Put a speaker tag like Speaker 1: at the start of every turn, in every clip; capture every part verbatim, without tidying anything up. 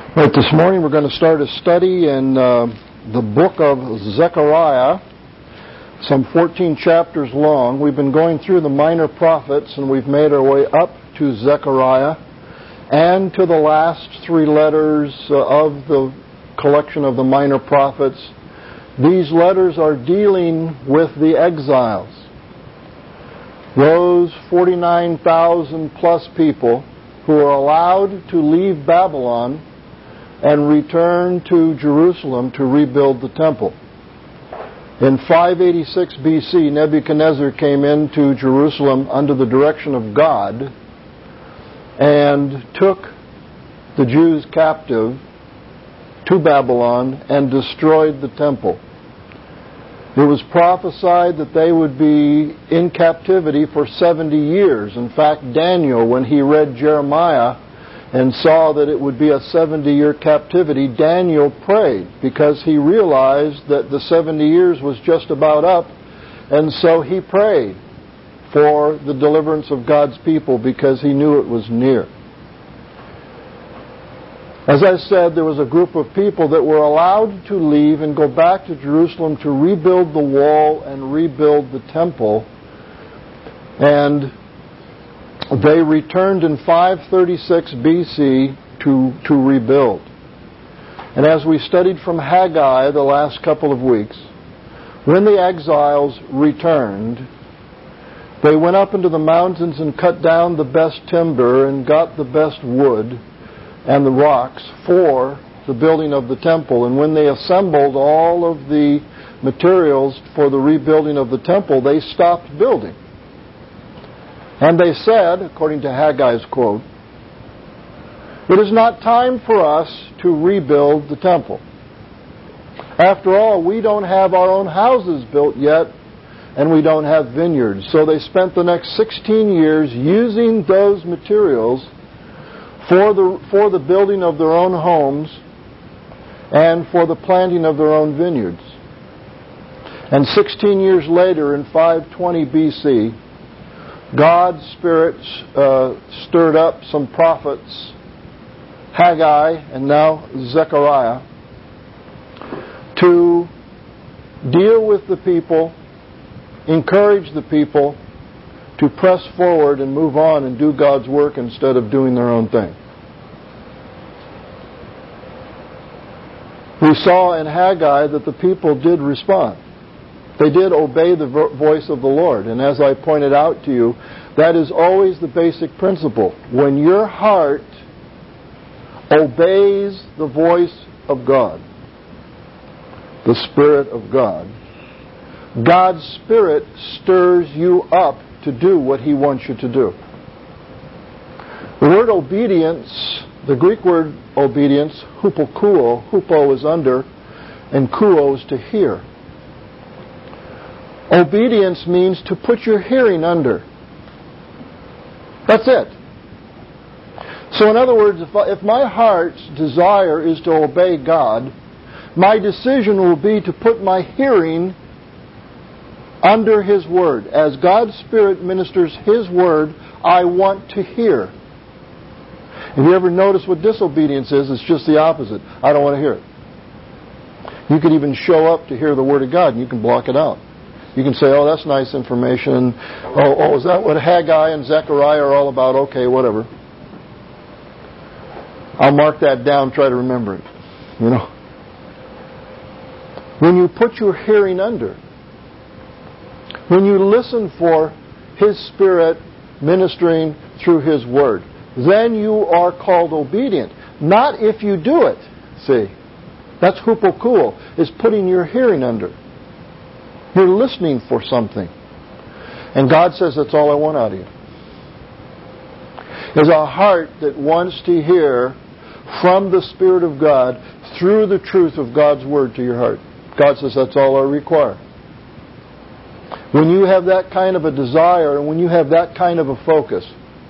Speaker 1: Right, this morning we're going to start a study in uh, the book of Zechariah, some fourteen chapters long. We've been going through the minor prophets, and we've made our way up to Zechariah and to the last three letters uh, of the collection of the minor prophets. These letters are dealing with the exiles, those forty-nine thousand plus people who are allowed to leave Babylon and return to Jerusalem to rebuild the temple. In five eighty-six B C, Nebuchadnezzar came into Jerusalem under the direction of God and took the Jews captive to Babylon and destroyed the temple. It was prophesied that they would be in captivity for seventy years. In fact, Daniel, when he read Jeremiah and saw that it would be a seventy-year captivity, Daniel prayed because he realized that the seventy years was just about up, and so he prayed for the deliverance of God's people because he knew it was near. As I said, there was a group of people that were allowed to leave and go back to Jerusalem to rebuild the wall and rebuild the temple, and they returned in five thirty-six B C to, to rebuild. And as we studied from Haggai the last couple of weeks, when the exiles returned, they went up into the mountains and cut down the best timber and got the best wood and the rocks for the building of the temple. And when they assembled all of the materials for the rebuilding of the temple, they stopped building. And they said, according to Haggai's quote, "It is not time for us to rebuild the temple. After all, we don't have our own houses built yet, and we don't have vineyards." So they spent the next sixteen years using those materials for the, for the building of their own homes and for the planting of their own vineyards. And sixteen years later, in five twenty B C, God's Spirit uh, stirred up some prophets, Haggai and now Zechariah, to deal with the people, encourage the people to press forward and move on and do God's work instead of doing their own thing. We saw in Haggai that the people did respond. They did obey the voice of the Lord. And as I pointed out to you, that is always the basic principle. When your heart obeys the voice of God, the Spirit of God, God's Spirit stirs you up to do what He wants you to do. The word obedience, the Greek word obedience, hupokuo, hupo is under, and kuo is to hear. Obedience means to put your hearing under. That's it. So in other words, if, I, if my heart's desire is to obey God, my decision will be to put my hearing under His Word. As God's Spirit ministers His Word, I want to hear. Have you ever noticed what disobedience is? It's just the opposite. I don't want to hear it. You could even show up to hear the Word of God and you can block it out. You can say, "Oh, that's nice information. Oh, oh, is that what Haggai and Zechariah are all about? Okay, whatever. I'll mark that down, try to remember it." You know? When you put your hearing under, when you listen for His Spirit ministering through His Word, then you are called obedient. Not if you do it, see. That's hupokuo, is putting your hearing under. You're listening for something. And God says, "That's all I want out of you." Is a heart that wants to hear from the Spirit of God through the truth of God's Word to your heart. God says, "That's all I require." When you have that kind of a desire and when you have that kind of a focus,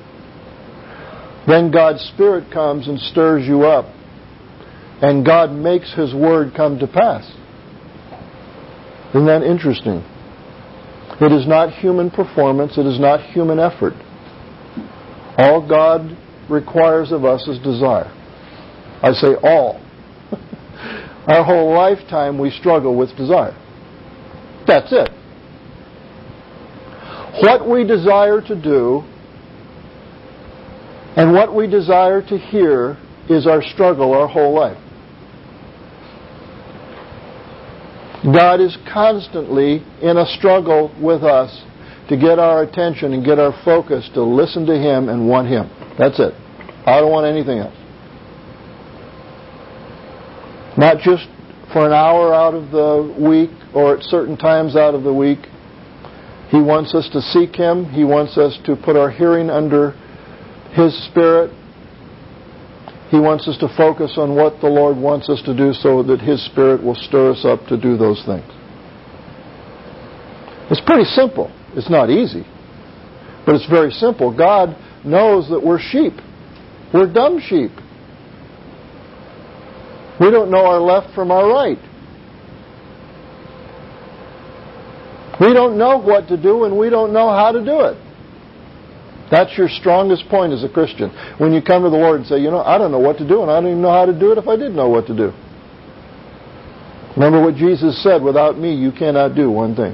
Speaker 1: then God's Spirit comes and stirs you up. And God makes His Word come to pass. Isn't that interesting? It is not human performance. It is not human effort. All God requires of us is desire. I say all. Our whole lifetime we struggle with desire. That's it. What we desire to do and what we desire to hear is our struggle our whole life. God is constantly in a struggle with us to get our attention and get our focus to listen to Him and want Him. That's it. I don't want anything else. Not just for an hour out of the week or at certain times out of the week. He wants us to seek Him. He wants us to put our hearing under His Spirit. He wants us to focus on what the Lord wants us to do so that His Spirit will stir us up to do those things. It's pretty simple. It's not easy, but it's very simple. God knows that we're sheep. We're dumb sheep. We don't know our left from our right. We don't know what to do and we don't know how to do it. That's your strongest point as a Christian. When you come to the Lord and say, you know, I don't know what to do and I don't even know how to do it if I did know what to do. Remember what Jesus said, without me you cannot do one thing.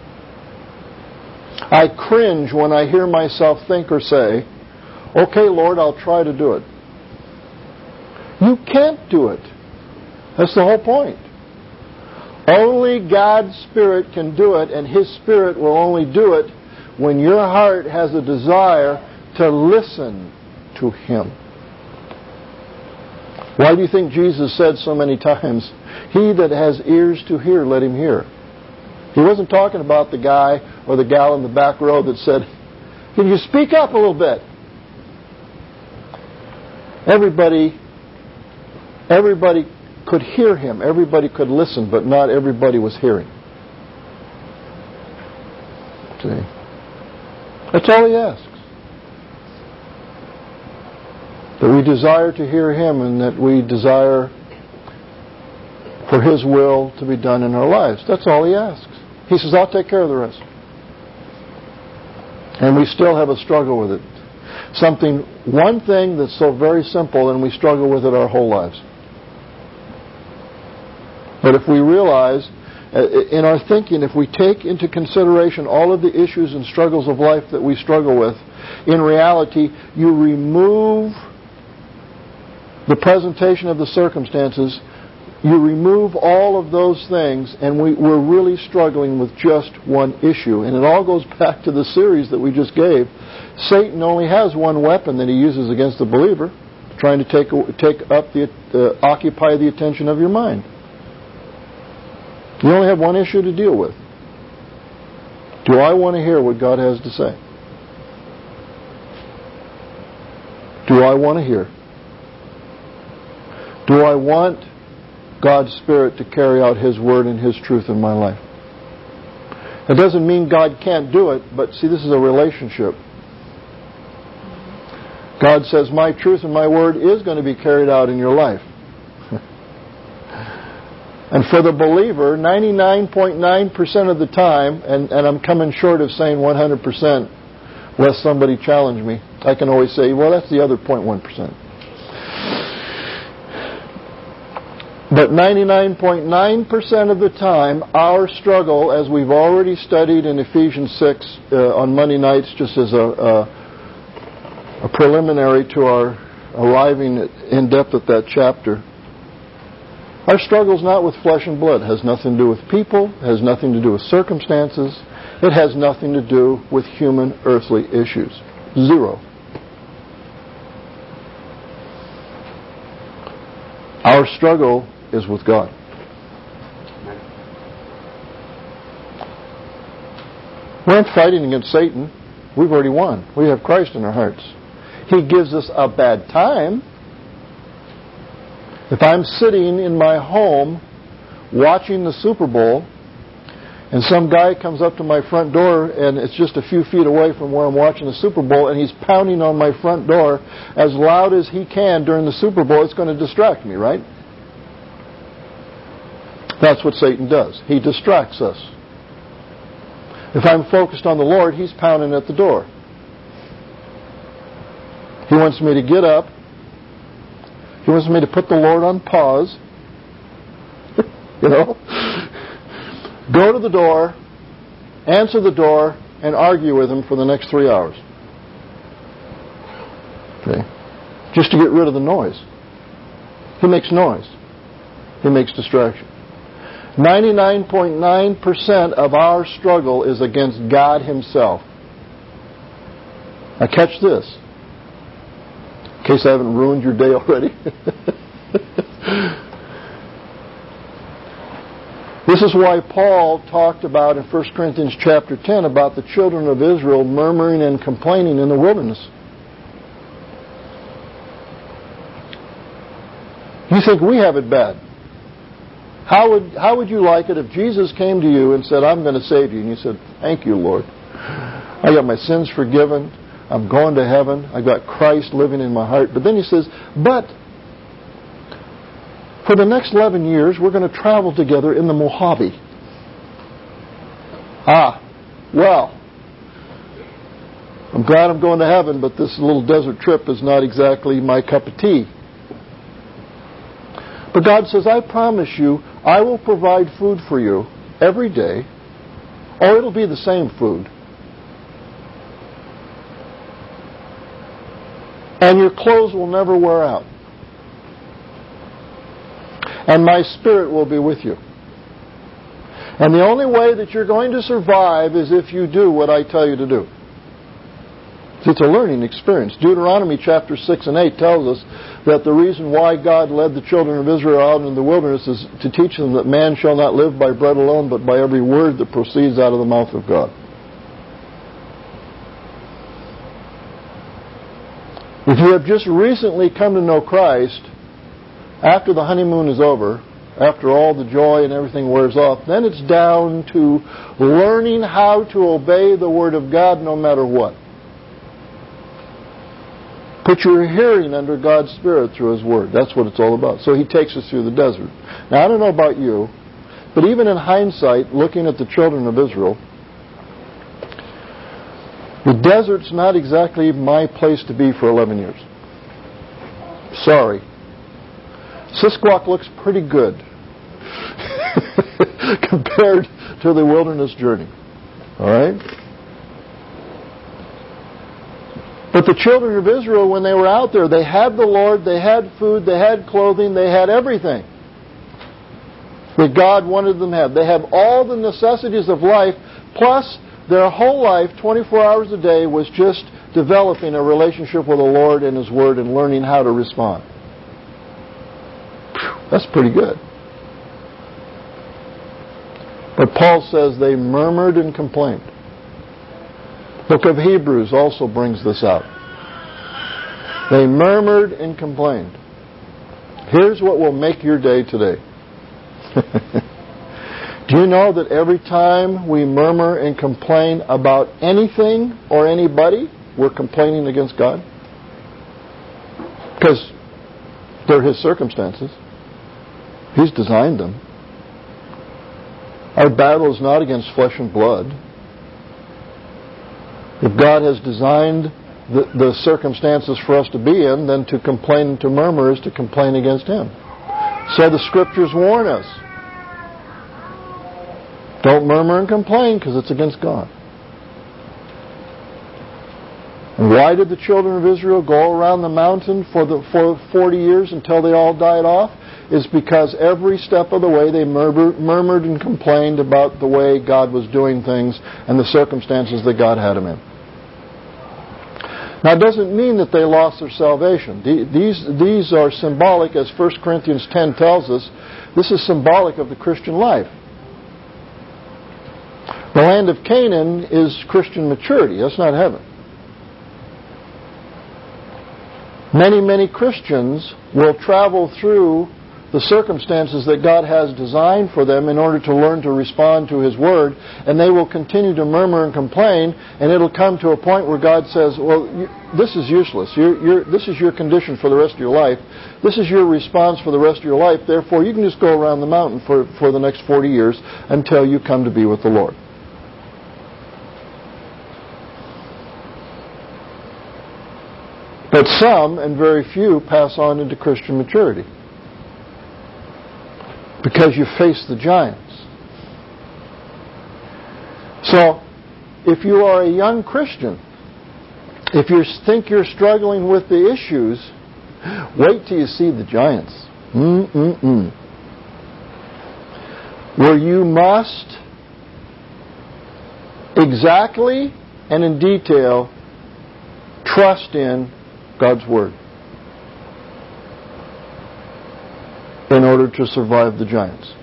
Speaker 1: I cringe when I hear myself think or say, okay, Lord, I'll try to do it. You can't do it. That's the whole point. Only God's Spirit can do it, and His Spirit will only do it when your heart has a desire to listen to Him. Why do you think Jesus said so many times, he that has ears to hear, let him hear? He wasn't talking about the guy or the gal in the back row that said, can you speak up a little bit? Everybody, everybody could hear Him. Everybody could listen, but not everybody was hearing. See? That's all He asks. That we desire to hear Him and that we desire for His will to be done in our lives. That's all He asks. He says, I'll take care of the rest. And we still have a struggle with it. Something, one thing that's so very simple and we struggle with it our whole lives. But if we realize, in our thinking, if we take into consideration all of the issues and struggles of life that we struggle with, in reality, you remove the presentation of the circumstances, you remove all of those things, and we, we're really struggling with just one issue. And it all goes back to the series that we just gave. Satan only has one weapon that he uses against the believer, trying to take, take up the, uh, occupy the attention of your mind. You only have one issue to deal with. Do I want to hear what God has to say? Do I want to hear? Do I want God's Spirit to carry out His Word and His truth in my life? It doesn't mean God can't do it, but see, this is a relationship. God says, my truth and my Word is going to be carried out in your life. And for the believer, ninety-nine point nine percent of the time, and, and I'm coming short of saying one hundred percent, lest somebody challenge me, I can always say, well, that's the other zero point one percent. But ninety-nine point nine percent of the time, our struggle, as we've already studied in Ephesians six uh, on Monday nights, just as a, a, a preliminary to our arriving at, in depth at that chapter, our struggle is not with flesh and blood. It has nothing to do with people. It has nothing to do with circumstances. It has nothing to do with human earthly issues. Zero. Our struggle is with God. We aren't fighting against Satan. We've already won. We have Christ in our hearts. He gives us a bad time. If I'm sitting in my home watching the Super Bowl and some guy comes up to my front door and it's just a few feet away from where I'm watching the Super Bowl and he's pounding on my front door as loud as he can during the Super Bowl, it's going to distract me, right? That's what Satan does. He distracts us. If I'm focused on the Lord, he's pounding at the door. He wants me to get up, He wants me to put the Lord on pause. You know? Go to the door, answer the door, and argue with him for the next three hours. Okay? Just to get rid of the noise. He makes noise. He makes distraction. ninety-nine point nine percent of our struggle is against God Himself. Now catch this. In case I haven't ruined your day already. This is why Paul talked about in First Corinthians chapter ten about the children of Israel murmuring and complaining in the wilderness. You think we have it bad. How would, how would you like it if Jesus came to you and said, I'm going to save you? And you said, thank you, Lord. I got my sins forgiven. I'm going to heaven. I've got Christ living in my heart. But then He says, but for the next eleven years, we're going to travel together in the Mojave. Ah, well, I'm glad I'm going to heaven, but this little desert trip is not exactly my cup of tea. But God says, I promise you, I will provide food for you every day, or it'll be the same food. And your clothes will never wear out. And my Spirit will be with you. And the only way that you're going to survive is if you do what I tell you to do. It's a learning experience. Deuteronomy chapter six and eight tells us that the reason why God led the children of Israel out into the wilderness is to teach them that man shall not live by bread alone, but by every word that proceeds out of the mouth of God. If you have just recently come to know Christ, after the honeymoon is over, after all the joy and everything wears off, then it's down to learning how to obey the Word of God no matter what. Put your hearing under God's Spirit through His Word. That's what it's all about. So He takes us through the desert. Now, I don't know about you, but even in hindsight, looking at the children of Israel, the desert's not exactly my place to be for eleven years. Sorry. Sisquoc looks pretty good compared to the wilderness journey. All right? But the children of Israel, when they were out there, they had the Lord, they had food, they had clothing, they had everything that God wanted them to have. They have all the necessities of life, plus their whole life, twenty-four hours a day, was just developing a relationship with the Lord and His Word and learning how to respond. That's pretty good. But Paul says they murmured and complained. Book of Hebrews also brings this out. They murmured and complained. Here's what will make your day today. Do you know that every time we murmur and complain about anything or anybody, we're complaining against God? Because they're His circumstances. He's designed them. Our battle is not against flesh and blood. If God has designed the, the circumstances for us to be in, then to complain and to murmur is to complain against Him. So the Scriptures warn us. Don't murmur and complain because it's against God. And why did the children of Israel go around the mountain for the for forty years until they all died off? Is because every step of the way they murmured, murmured and complained about the way God was doing things and the circumstances that God had them in. Now, it doesn't mean that they lost their salvation. These, these are symbolic, as First Corinthians ten tells us. This is symbolic of the Christian life. The land of Canaan is Christian maturity. That's not heaven. Many, many Christians will travel through the circumstances that God has designed for them in order to learn to respond to His Word, and they will continue to murmur and complain, and it'll come to a point where God says, well, you, this is useless. You're, you're, this is your condition for the rest of your life. This is your response for the rest of your life. Therefore, you can just go around the mountain for, for the next forty years until you come to be with the Lord. But some, and very few, pass on into Christian maturity. Because you face the giants. So, if you are a young Christian, if you think you're struggling with the issues, wait till you see the giants. Mm-mm-mm. Where you must exactly and in detail trust in God's Word in order to survive the giants.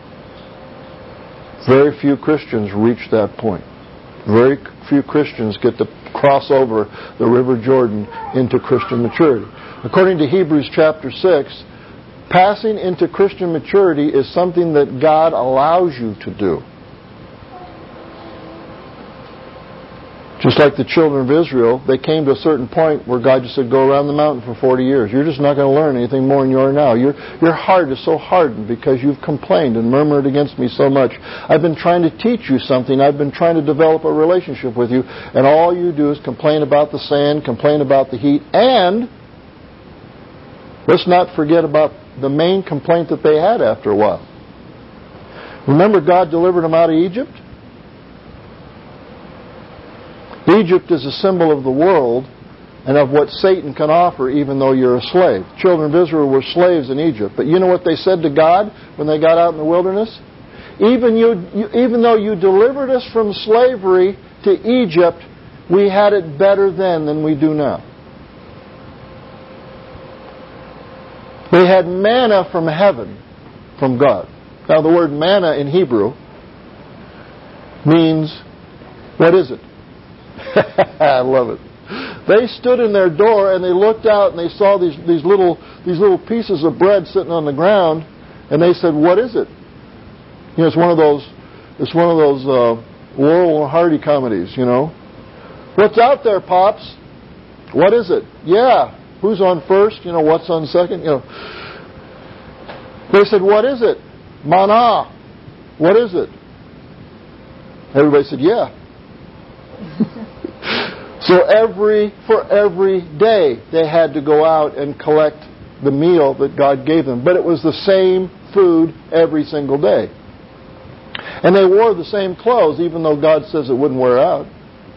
Speaker 1: Very few Christians reach that point. Very few Christians get to cross over the River Jordan into Christian maturity. According to Hebrews chapter six, passing into Christian maturity is something that God allows you to do. Just like the children of Israel, they came to a certain point where God just said, go around the mountain for forty years. You're just not going to learn anything more than you are now. Your, your heart is so hardened because you've complained and murmured against me so much. I've been trying to teach you something. I've been trying to develop a relationship with you. And all you do is complain about the sand, complain about the heat, and let's not forget about the main complaint that they had after a while. Remember, God delivered them out of Egypt? Egypt is a symbol of the world and of what Satan can offer even though you're a slave. Children of Israel were slaves in Egypt. But you know what they said to God when they got out in the wilderness? Even, you, you, even though you delivered us from slavery to Egypt, we had it better then than we do now. They had manna from heaven, from God. Now the word manna in Hebrew means, what is it? I love it. They stood in their door and they looked out and they saw these, these little these little pieces of bread sitting on the ground, and they said, "What is it?" You know, it's one of those it's one of those uh, Laurel and Hardy comedies. You know, what's out there, Pops? What is it? Yeah, who's on first? You know, what's on second? You know, they said, "What is it?" Manna. What is it? Everybody said, "Yeah." So every, for every day, they had to go out and collect the meal that God gave them. But it was the same food every single day. And they wore the same clothes, even though God says it wouldn't wear out.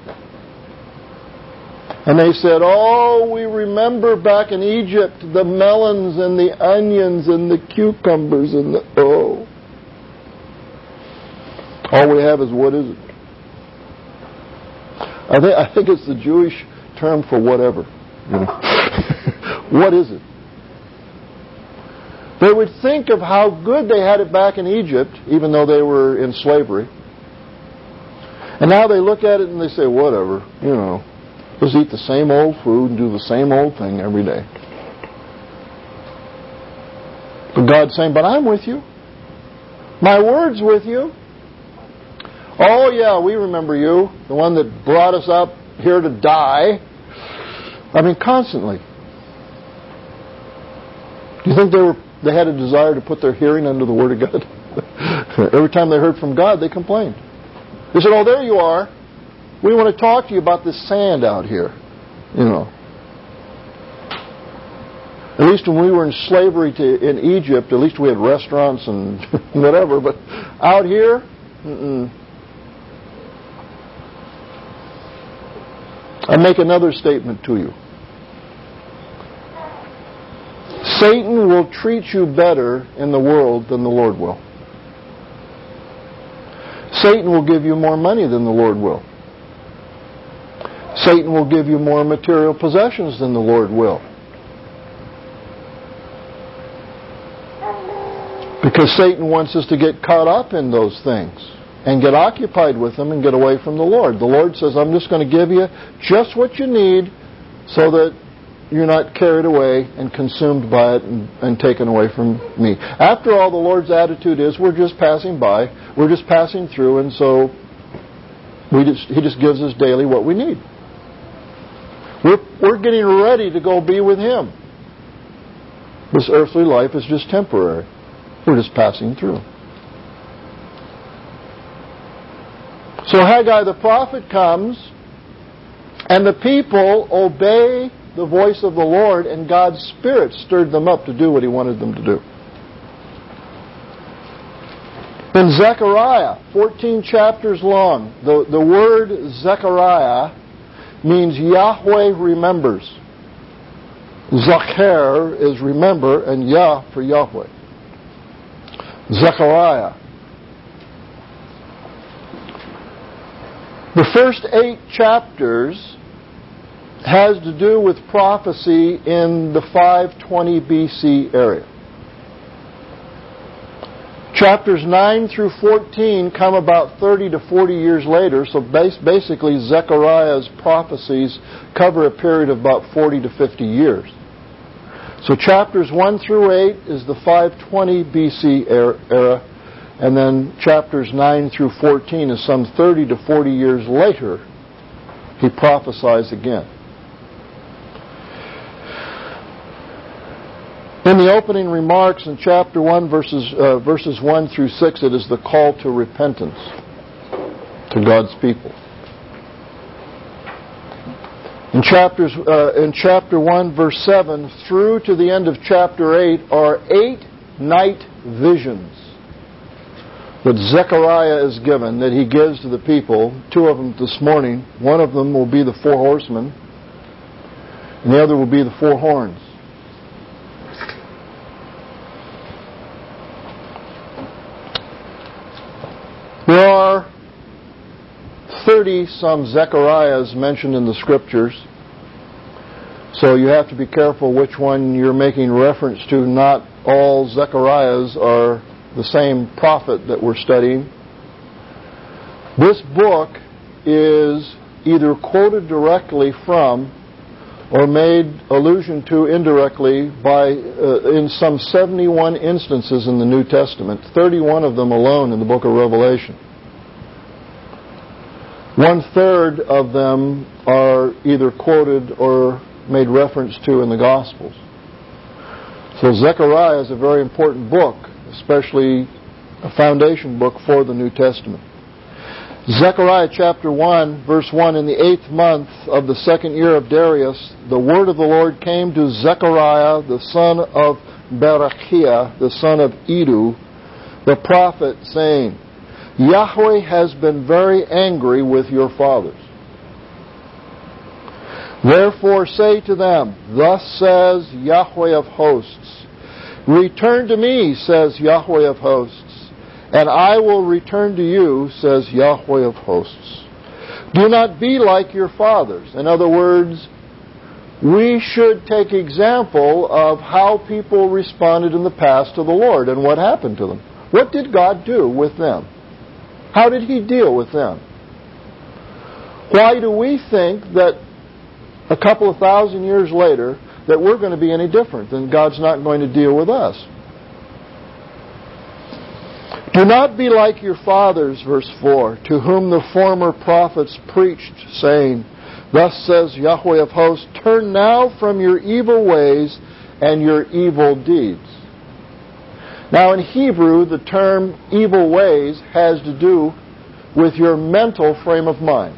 Speaker 1: And they said, "Oh, we remember back in Egypt, the melons and the onions and the cucumbers and the, oh. All we have is, what is it?" I think, I think it's the Jewish term for whatever. You know? What is it? They would think of how good they had it back in Egypt, even though they were in slavery. And now they look at it and they say, whatever, you know, just eat the same old food and do the same old thing every day. But God's saying, but I'm with you. My word's with you. Oh, yeah, we remember you, the one that brought us up here to die. I mean, constantly. Do you think they were they had a desire to put their hearing under the Word of God? Every time they heard from God, they complained. They said, oh, there you are. We want to talk to you about this sand out here. You know. At least when we were in slavery to, in Egypt, at least we had restaurants and whatever. But out here, mm-mm. I make another statement to you. Satan will treat you better in the world than the Lord will. Satan will give you more money than the Lord will. Satan will give you more material possessions than the Lord will. Because Satan wants us to get caught up in those things and get occupied with them and get away from the Lord. The Lord says, I'm just going to give you just what you need so that you're not carried away and consumed by it and, and taken away from me. After all, the Lord's attitude is we're just passing by, we're just passing through, and so we just, He just gives us daily what we need. We're, we're getting ready to go be with Him. This earthly life is just temporary. We're just passing through. So Haggai the prophet comes, and the people obey the voice of the Lord, and God's Spirit stirred them up to do what He wanted them to do. In Zechariah, fourteen chapters long, the, the word Zechariah means Yahweh remembers. Zacher is remember, and Yah for Yahweh. Zechariah. The first eight chapters has to do with prophecy in the five twenty B C area. Chapters nine through fourteen come about thirty to forty years later, so basically Zechariah's prophecies cover a period of about forty to fifty years. So chapters one through eight is the five twenty B C era, and then chapters nine through fourteen is some thirty to forty years later, he prophesies again. In the opening remarks in chapter one, verses, uh, verses one through six, it is the call to repentance to God's people. In, chapters, uh, in chapter one, verse seven, through to the end of chapter eight, are eight night visions that Zechariah is given, that he gives to the people. Two of them this morning. One of them will be the four horsemen, and the other will be the four horns. There are thirty-some Zechariahs mentioned in the Scriptures, so you have to be careful which one you're making reference to. Not all Zechariahs are the same prophet that we're studying. This book is either quoted directly from or made allusion to indirectly by uh, in some seventy-one instances in the New Testament, thirty-one of them alone in the book of Revelation. One-third of them are either quoted or made reference to in the Gospels. So Zechariah is a very important book, especially a foundation book for the New Testament. Zechariah chapter one, verse one, in the eighth month of the second year of Darius, the word of the Lord came to Zechariah, the son of Berechiah, the son of Iddo, the prophet, saying, Yahweh has been very angry with your fathers. Therefore say to them, Thus says Yahweh of hosts, Return to me, says Yahweh of hosts, and I will return to you, says Yahweh of hosts. Do not be like your fathers. In other words, we should take example of how people responded in the past to the Lord and what happened to them. What did God do with them? How did He deal with them? Why do we think that a couple of thousand years later that we're going to be any different, and God's not going to deal with us? Do not be like your fathers, verse four, to whom the former prophets preached, saying, Thus says Yahweh of hosts, Turn now from your evil ways and your evil deeds. Now in Hebrew, the term evil ways has to do with your mental frame of mind.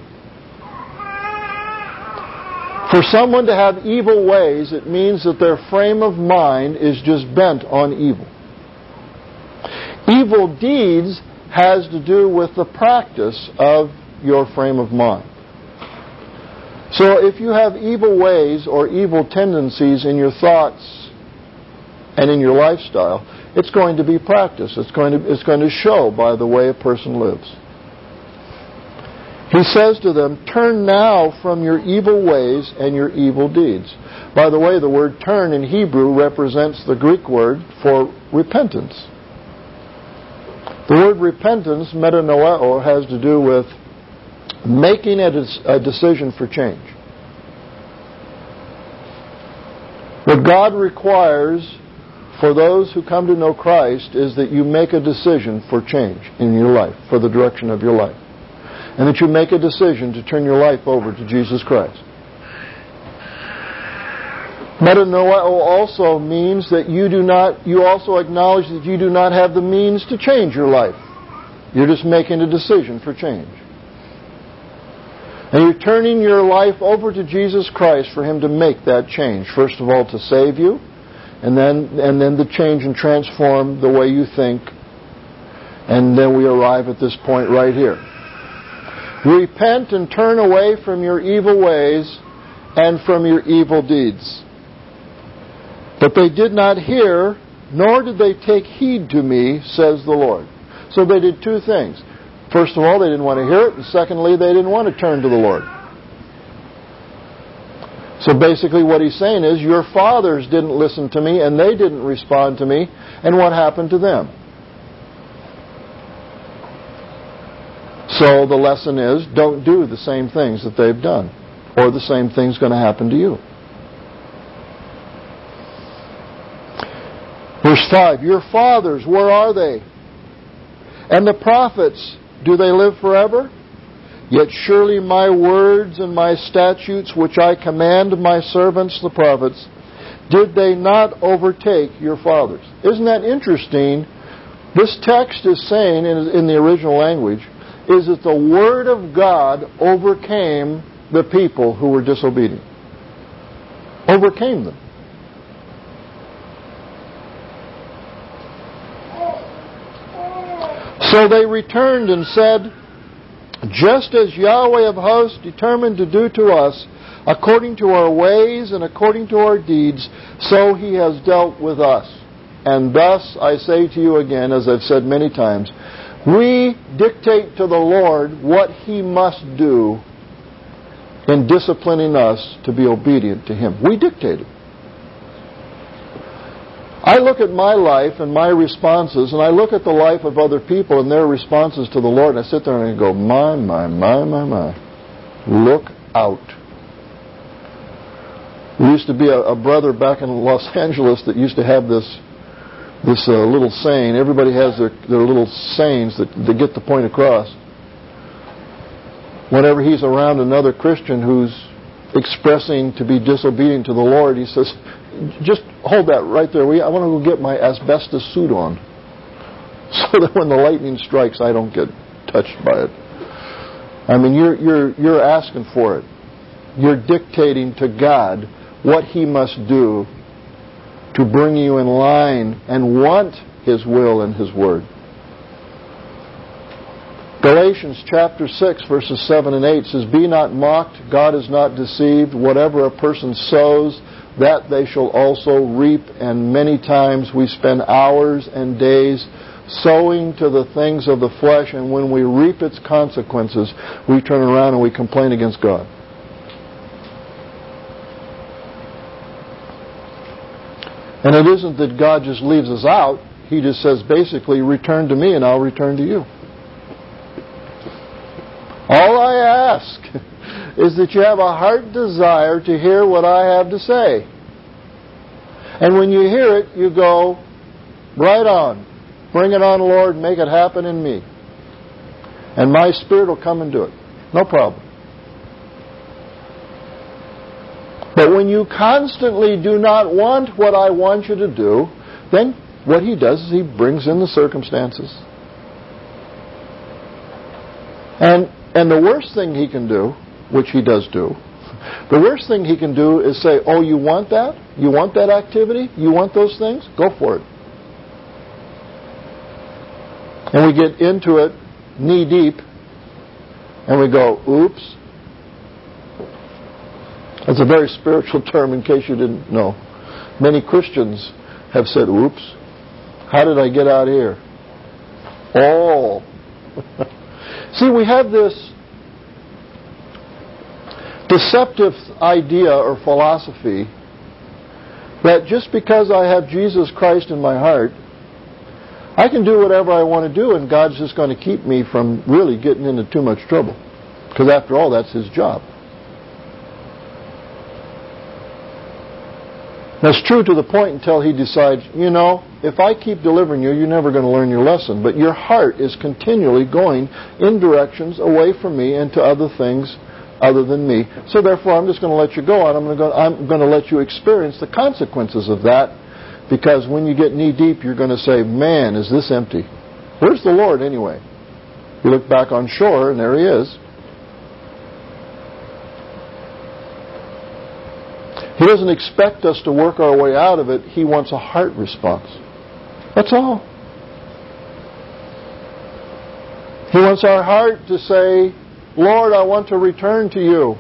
Speaker 1: For someone to have evil ways, it means that their frame of mind is just bent on evil. Evil deeds has to do with the practice of your frame of mind. So if you have evil ways or evil tendencies in your thoughts and in your lifestyle, it's going to be practiced. It's going to, it's going to show by the way a person lives. He says to them, Turn now from your evil ways and your evil deeds. By the way, the word turn in Hebrew represents the Greek word for repentance. The word repentance, metanoeo, has to do with making a decision for change. What God requires for those who come to know Christ is that you make a decision for change in your life, for the direction of your life. And that you make a decision to turn your life over to Jesus Christ. Metanoeo also means that you do not, you also acknowledge that you do not have the means to change your life. You're just making a decision for change. And you're turning your life over to Jesus Christ for Him to make that change. First of all, to save you, and then and then to change and transform the way you think. And then we arrive at this point right here. Repent and turn away from your evil ways and from your evil deeds. But they did not hear, nor did they take heed to me, says the Lord. So they did two things. First of all, they didn't want to hear it, and secondly, they didn't want to turn to the Lord. So basically what he's saying is, your fathers didn't listen to me, and they didn't respond to me, and what happened to them? So the lesson is, don't do the same things that they've done, or the same thing's going to happen to you. Verse five, your fathers, where are they? And the prophets, do they live forever? Yet surely my words and my statutes, which I command my servants the prophets, did they not overtake your fathers? Isn't that interesting? This text is saying, in the original language, is that the Word of God overcame the people who were disobedient. Overcame them. So they returned and said, just as Yahweh of hosts determined to do to us, according to our ways and according to our deeds, so He has dealt with us. And thus, I say to you again, as I've said many times, we dictate to the Lord what He must do in disciplining us to be obedient to Him. We dictate it. I look at my life and my responses, and I look at the life of other people and their responses to the Lord, and I sit there and I go, my, my, my, my, my. Look out. There used to be a, a brother back in Los Angeles that used to have this this uh, little saying. Everybody has their, their little sayings that, that get the point across. Whenever he's around another Christian who's expressing to be disobedient to the Lord, he says, just hold that right there. I want to go get my asbestos suit on so that when the lightning strikes, I don't get touched by it. I mean, you're, you're, you're asking for it. You're dictating to God what He must do to bring you in line and want His will and His Word. Galatians chapter six, verses seven and eight says, be not mocked, God is not deceived. Whatever a person sows, that they shall also reap. And many times we spend hours and days sowing to the things of the flesh, and when we reap its consequences, we turn around and we complain against God. And it isn't that God just leaves us out. He just says, basically, return to me and I'll return to you. All I ask is that you have a heart desire to hear what I have to say. And when you hear it, you go, right on. Bring it on, Lord, make it happen in me. And my Spirit will come and do it. No problem. But when you constantly do not want what I want you to do, then what He does is He brings in the circumstances. And and the worst thing He can do, which He does do, the worst thing He can do is say, oh, you want that? You want that activity? You want those things? Go for it. And we get into it knee deep, and we go, oops. That's a very spiritual term in case you didn't know. Many Christians have said, oops, how did I get out here? Oh. See, we have this deceptive idea or philosophy that just because I have Jesus Christ in my heart, I can do whatever I want to do and God's just going to keep me from really getting into too much trouble. Because after all, that's His job. That's true to the point until He decides, you know, if I keep delivering you, you're never going to learn your lesson. But your heart is continually going in directions away from me and to other things other than me. So therefore, I'm just going to let you go, and I'm going to go, I'm going to let you experience the consequences of that. Because when you get knee deep, you're going to say, man, is this empty? Where's the Lord anyway? You look back on shore, and there He is. He doesn't expect us to work our way out of it. He wants a heart response. That's all. He wants our heart to say, Lord, I want to return to you.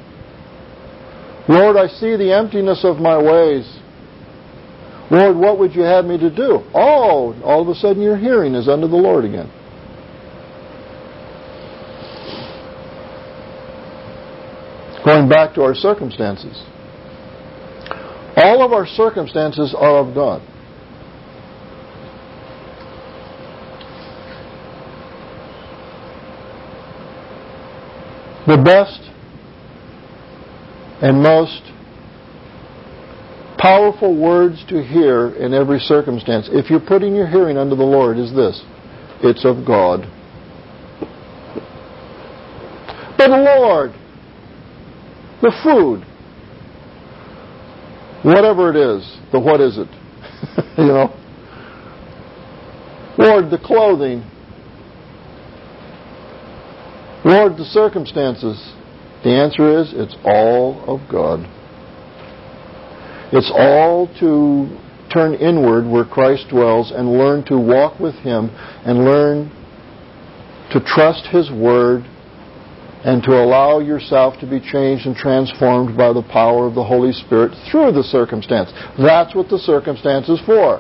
Speaker 1: Lord, I see the emptiness of my ways. Lord, what would you have me to do? Oh, all of a sudden your hearing is unto the Lord again. Going back to our circumstances. All of our circumstances are of God. The best and most powerful words to hear in every circumstance, if you're putting your hearing unto the Lord, is this: it's of God. But Lord, the food, whatever it is, the what is it? You know? Lord, the clothing. Lord, the circumstances. The answer is, it's all of God. It's all to turn inward where Christ dwells and learn to walk with Him and learn to trust His Word and to allow yourself to be changed and transformed by the power of the Holy Spirit through the circumstance. That's what the circumstance is for.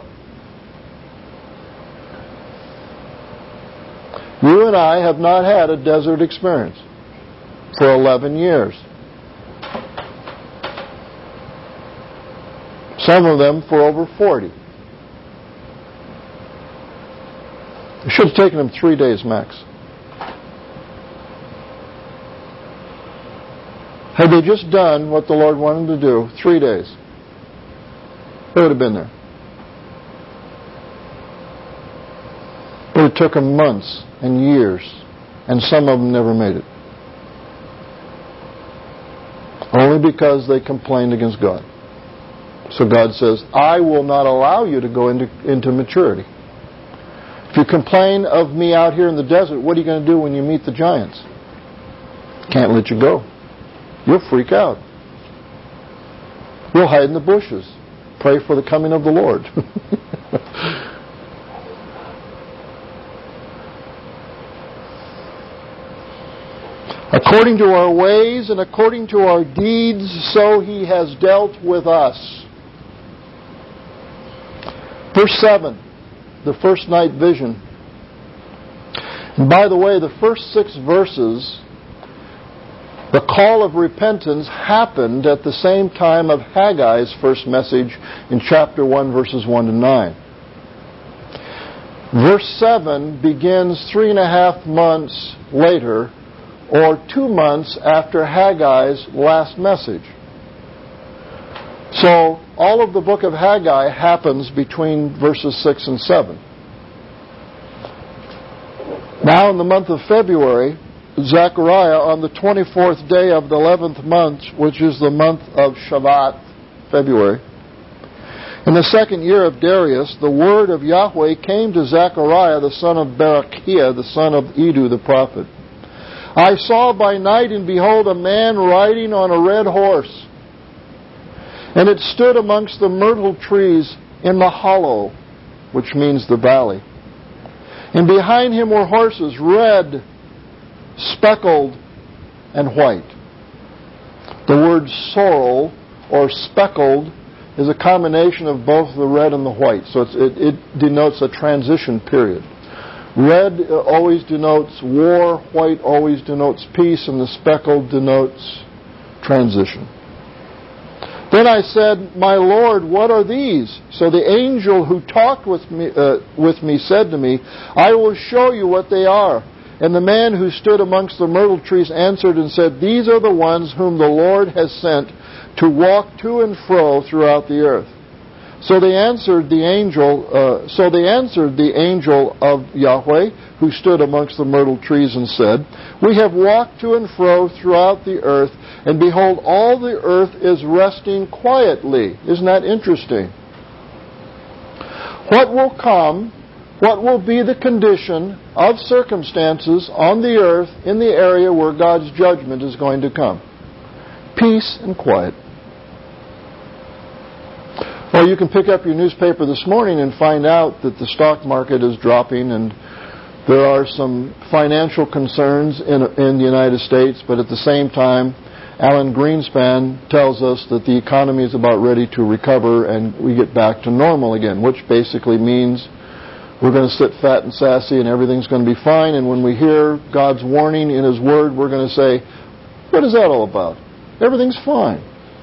Speaker 1: You and I have not had a desert experience for eleven years. Some of them for over forty. It should have taken them three days max. Had they just done what the Lord wanted to do, three days, they would have been there. But it took them months and years, and some of them never made it. Only because they complained against God. So God says, I will not allow you to go into, into maturity. If you complain of me out here in the desert, what are you going to do when you meet the giants? Can't let you go. You'll freak out. You'll hide in the bushes. Pray for the coming of the Lord. According to our ways and according to our deeds, so He has dealt with us. Verse seven, the first night vision. And by the way, the first six verses, the call of repentance happened at the same time of Haggai's first message in chapter one, verses one to nine. Verse seven begins three and a half months later, or two months after Haggai's last message. So, all of the book of Haggai happens between verses six and seven. Now, in the month of February, Zechariah, on the twenty-fourth day of the eleventh month, which is the month of Shavat, February, in the second year of Darius, the word of Yahweh came to Zechariah, the son of Berechiah, the son of Iddo the prophet. I saw by night, and behold, a man riding on a red horse. And it stood amongst the myrtle trees in the hollow, which means the valley. And behind him were horses, red, speckled, and white. The word sorrel, or speckled, is a combination of both the red and the white. So it's, it, it denotes a transition period. Red always denotes war, white always denotes peace, and the speckled denotes transition. Then I said, My Lord, what are these? So the angel who talked with me, uh, with me said to me, I will show you what they are. And the man who stood amongst the myrtle trees answered and said, These are the ones whom the Lord has sent to walk to and fro throughout the earth. So they answered the angel. Uh, so they answered the angel of Yahweh, who stood amongst the myrtle trees, and said, We have walked to and fro throughout the earth, and behold, all the earth is resting quietly. Isn't that interesting? What will come? What will be the condition of circumstances on the earth in the area where God's judgment is going to come? Peace and quiet. Well, you can pick up your newspaper this morning and find out that the stock market is dropping and there are some financial concerns in, in the United States, but at the same time, Alan Greenspan tells us that the economy is about ready to recover and we get back to normal again, which basically means we're going to sit fat and sassy and everything's going to be fine. And when we hear God's warning in His Word, we're going to say, what is that all about? Everything's fine.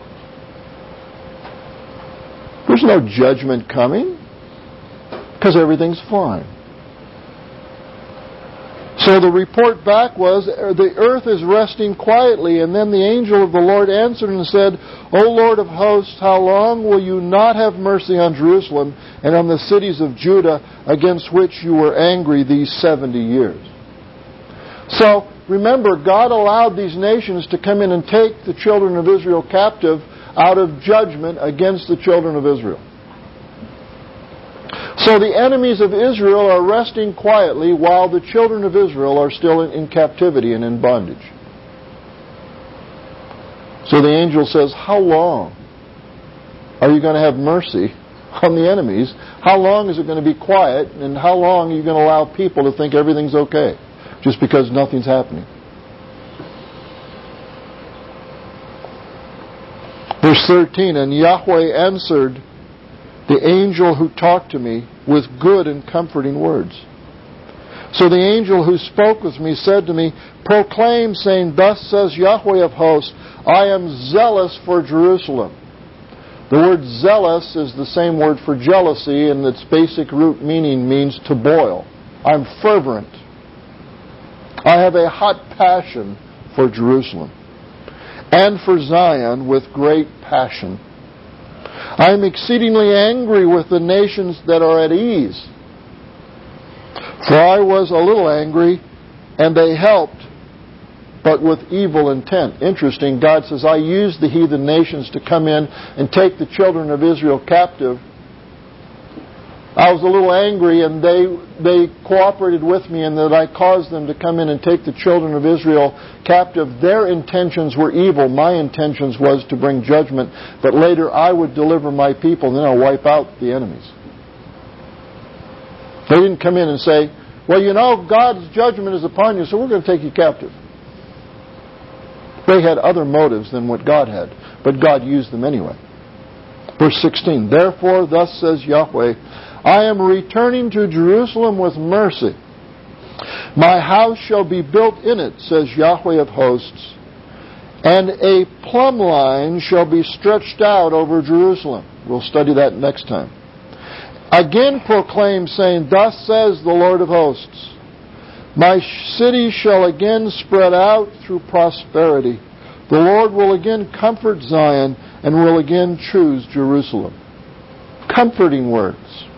Speaker 1: There's no judgment coming because everything's fine. So the report back was, the earth is resting quietly. And then the angel of the Lord answered and said, O Lord of hosts, how long will you not have mercy on Jerusalem and on the cities of Judah against which you were angry these seventy years? So, remember, God allowed these nations to come in and take the children of Israel captive out of judgment against the children of Israel. So the enemies of Israel are resting quietly while the children of Israel are still in, in captivity and in bondage. So the angel says, how long are you going to have mercy on the enemies? How long is it going to be quiet? And how long are you going to allow people to think everything's okay just because nothing's happening? Verse thirteen, and Yahweh answered the angel who talked to me with good and comforting words. So the angel who spoke with me said to me, proclaim, saying, thus says Yahweh of hosts, I am zealous for Jerusalem. The word zealous is the same word for jealousy, and its basic root meaning means to boil. I'm fervent. I have a hot passion for Jerusalem and for Zion with great passion. I am exceedingly angry with the nations that are at ease. For I was a little angry, and they helped, but with evil intent. Interesting, God says, I used the heathen nations to come in and take the children of Israel captive. I was a little angry, and they they cooperated with me, and that I caused them to come in and take the children of Israel captive. Their intentions were evil. My intentions was to bring judgment, but later I would deliver my people, and then I'll wipe out the enemies. They didn't come in and say, well, you know, God's judgment is upon you, so we're going to take you captive. They had other motives than what God had, but God used them anyway. Verse sixteen, therefore, thus says Yahweh, I am returning to Jerusalem with mercy. My house shall be built in it, says Yahweh of hosts, and a plumb line shall be stretched out over Jerusalem. We'll study that next time. Again proclaim, saying, thus says the Lord of hosts, my city shall again spread out through prosperity. The Lord will again comfort Zion and will again choose Jerusalem. Comforting words.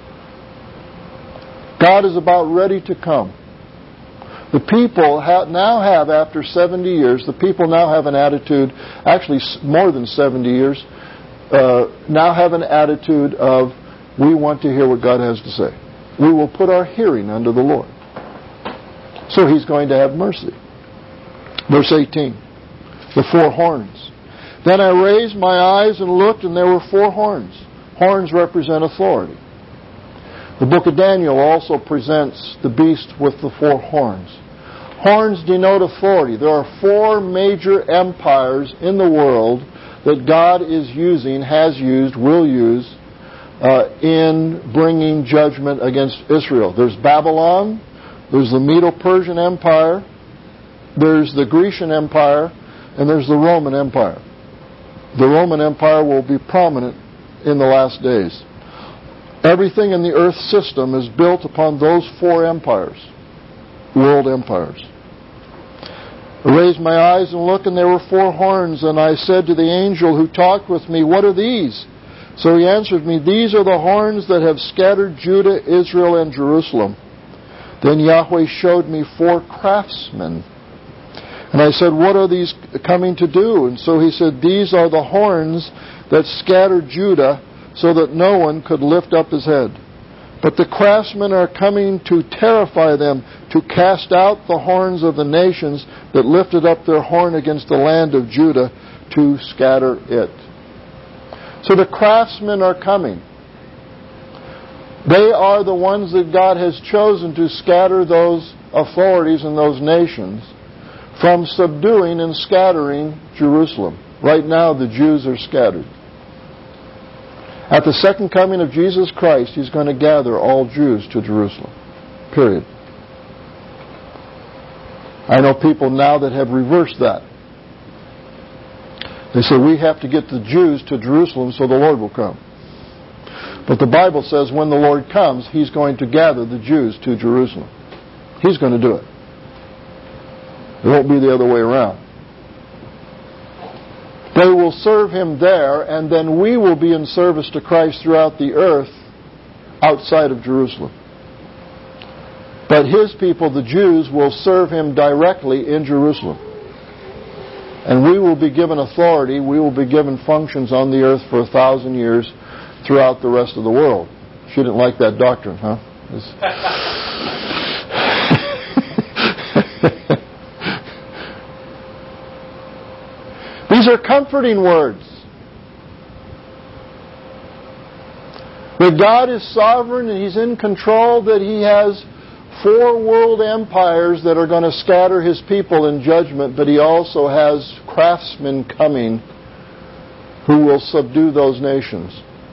Speaker 1: God is about ready to come. The people have, now have, after seventy years, the people now have an attitude, actually more than seventy years, uh, now have an attitude of, we want to hear what God has to say. We will put our hearing unto the Lord. So He's going to have mercy. Verse eighteen, the four horns. Then I raised my eyes and looked, and there were four horns. Horns represent authority. The book of Daniel also presents the beast with the four horns. Horns denote authority. There are four major empires in the world that God is using, has used, will use, uh, in bringing judgment against Israel. There's Babylon, there's the Medo-Persian Empire, there's the Grecian Empire, and there's the Roman Empire. The Roman Empire will be prominent in the last days. Everything in the earth system is built upon those four empires, world empires. I raised my eyes and looked, and there were four horns, and I said to the angel who talked with me, what are these? So he answered me, these are the horns that have scattered Judah, Israel, and Jerusalem. Then Yahweh showed me four craftsmen. And I said, what are these coming to do? And so he said, these are the horns that scattered Judah, so that no one could lift up his head. But the craftsmen are coming to terrify them, to cast out the horns of the nations that lifted up their horn against the land of Judah, to scatter it. So the craftsmen are coming. They are the ones that God has chosen to scatter those authorities and those nations from subduing and scattering Jerusalem. Right now, the Jews are scattered. At the second coming of Jesus Christ, He's going to gather all Jews to Jerusalem. Period. I know people now that have reversed that. They say, we have to get the Jews to Jerusalem so the Lord will come. But the Bible says when the Lord comes, He's going to gather the Jews to Jerusalem. He's going to do it. It won't be the other way around. They will serve Him there, and then we will be in service to Christ throughout the earth outside of Jerusalem. But His people, the Jews, will serve Him directly in Jerusalem. And we will be given authority, we will be given functions on the earth for a thousand years throughout the rest of the world. She didn't like that doctrine, huh? These are comforting words. That God is sovereign and He's in control, that He has four world empires that are going to scatter His people in judgment, but He also has craftsmen coming who will subdue those nations.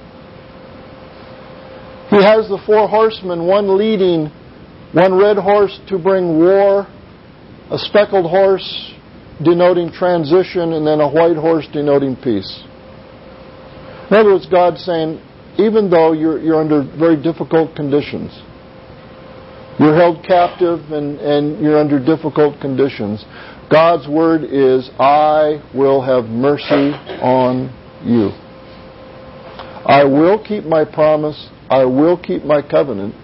Speaker 1: He has the four horsemen, one leading, one red horse to bring war, a speckled horse denoting transition, and then a white horse denoting peace. In other words, God's saying, even though you're, you're under very difficult conditions, you're held captive and, and you're under difficult conditions, God's word is, I will have mercy on you. I will keep my promise. I will keep my covenant.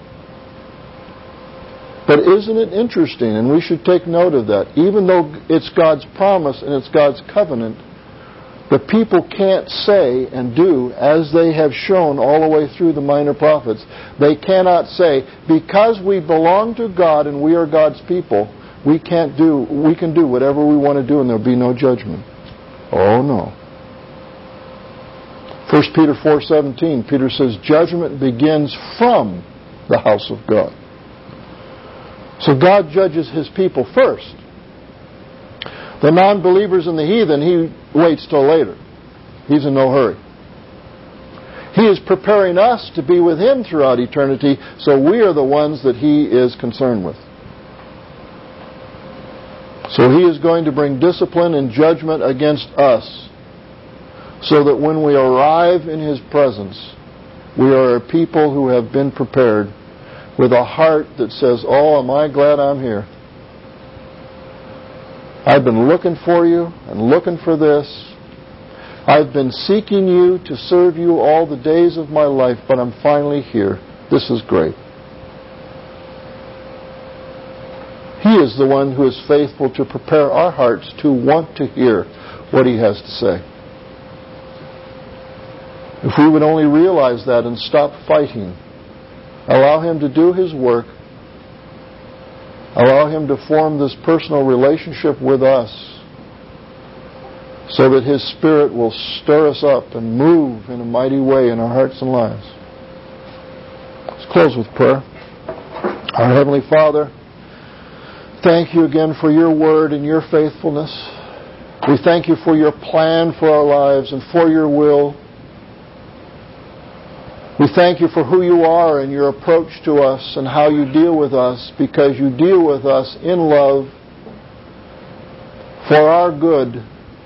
Speaker 1: But isn't it interesting, and we should take note of that, even though it's God's promise and it's God's covenant, the people can't say and do as they have shown all the way through the minor prophets. They cannot say, because we belong to God and we are God's people, we can't do, we can do whatever we want to do and there'll be no judgment. Oh no. First Peter four seventeen, Peter says, judgment begins from the house of God. So God judges His people first. The non-believers and the heathen, He waits till later. He's in no hurry. He is preparing us to be with Him throughout eternity, so we are the ones that He is concerned with. So He is going to bring discipline and judgment against us, so that when we arrive in His presence, we are a people who have been prepared with a heart that says, oh, am I glad I'm here. I've been looking for you and looking for this. I've been seeking you to serve you all the days of my life, but I'm finally here. This is great. He is the one who is faithful to prepare our hearts to want to hear what He has to say. If we would only realize that and stop fighting, allow Him to do His work, allow Him to form this personal relationship with us so that His Spirit will stir us up and move in a mighty way in our hearts and lives. Let's close with prayer. Our Heavenly Father, thank you again for your word and your faithfulness. We thank you for your plan for our lives and for your will. We thank you for who you are and your approach to us and how you deal with us, because you deal with us in love for our good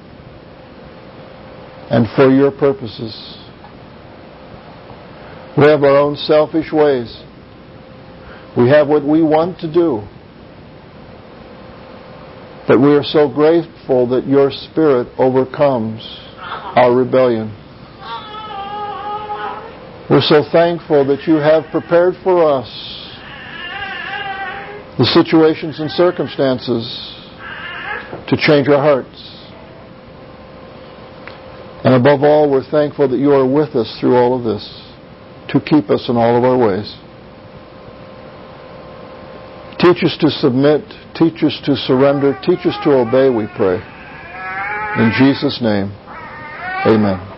Speaker 1: and for your purposes. We have our own selfish ways. We have what we want to do. But we are so grateful that your Spirit overcomes our rebellion. We're so thankful that you have prepared for us the situations and circumstances to change our hearts. And above all, we're thankful that you are with us through all of this to keep us in all of our ways. Teach us to submit. Teach us to surrender. Teach us to obey, we pray. In Jesus' name, amen.